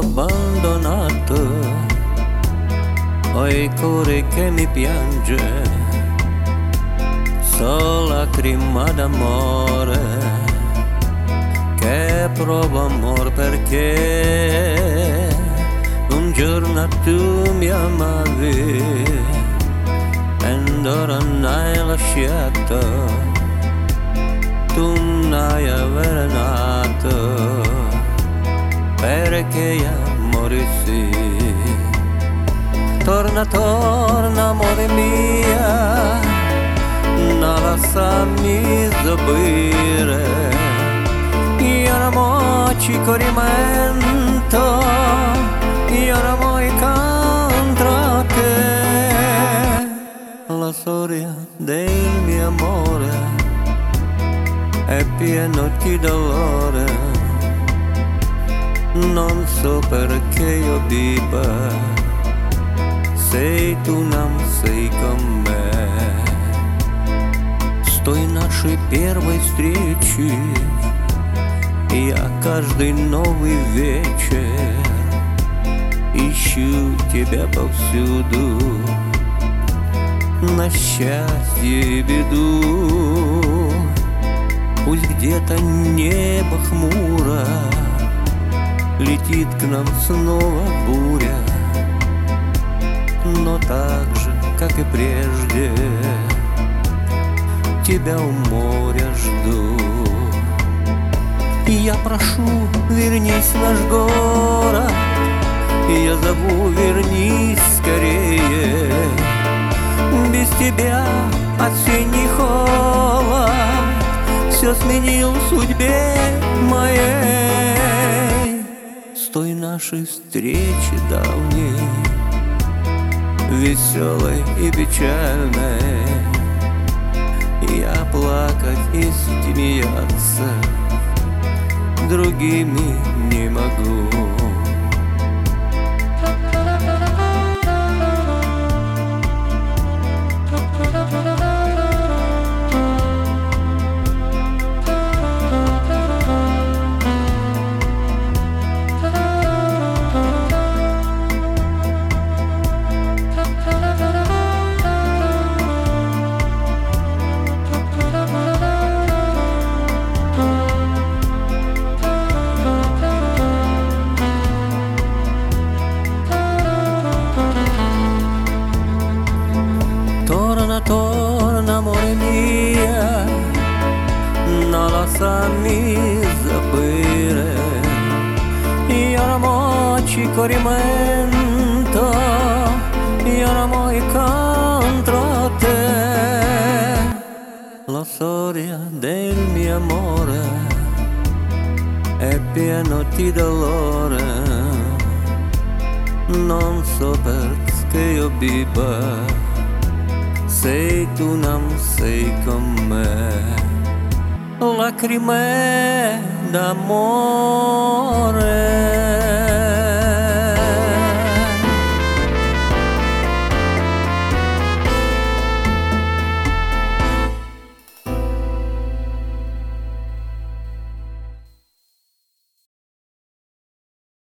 abbandonato, ho il cuore che mi piange, so lacrima d'amore, che provo amor perché un giorno tu mi amavi ed ora n'hai lasciato, tu n'hai avvelenato, perché amore sì. Torna, torna amore mia, non lasciami забыть. Я на мочи corrimento, io non vuoi contro te. La storia del mio amore è piena di dolore, non so perché io viva, sei tu non sei con me. С той нашей первой встречи я каждый новый вечер ищу тебя повсюду, на счастье и беду. Пусть где-то небо хмуро, летит к нам снова буря, но так же, как и прежде, тебя у моря жду. И я прошу, вернись в наш город, и я зову, вернись скорее. Без тебя осенний холод все сменил в судьбе моей. С той нашей встречи давней, веселой и печальной, я плакать и смеяться другими не могу. Torna, torna amore mia, non lasciami забыть. Io non moci corrimento, io non muoio contro te. La storia del mio amore è piena di dolore, non so perché io viva, sei tu non sei con me. Lacrime d'amore.